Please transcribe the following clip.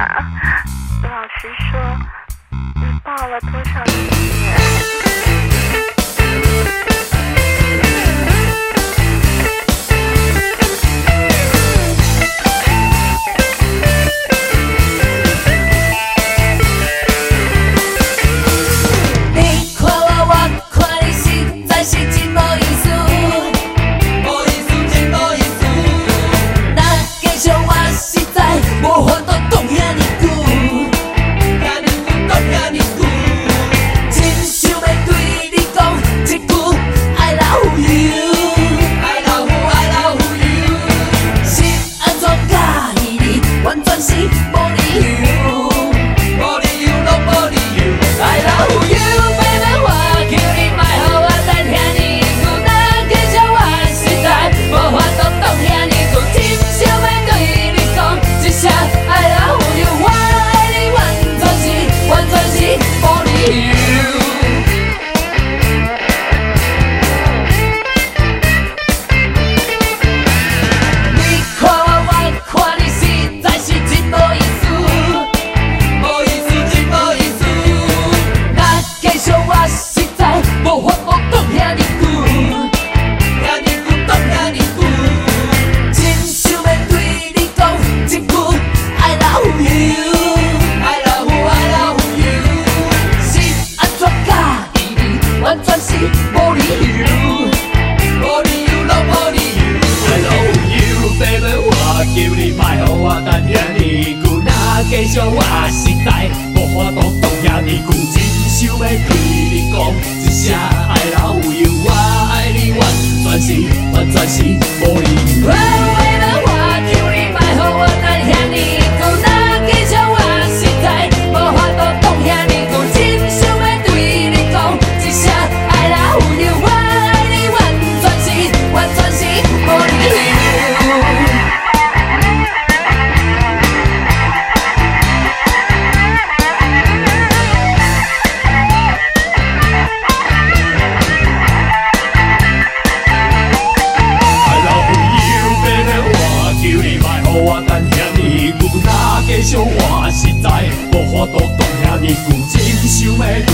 老实说，你抱了多少年？ 继续我实在无法度讲遐尼久，真想要对你讲一声 I love you， 我爱你完全是无理由。我求你莫予我等遐尼久，若继续我实在无法度讲遐尼久，真想要对你讲一声 I love you， 我爱你完全是无理由。继续我实在无法度讲遐尼久，真想要。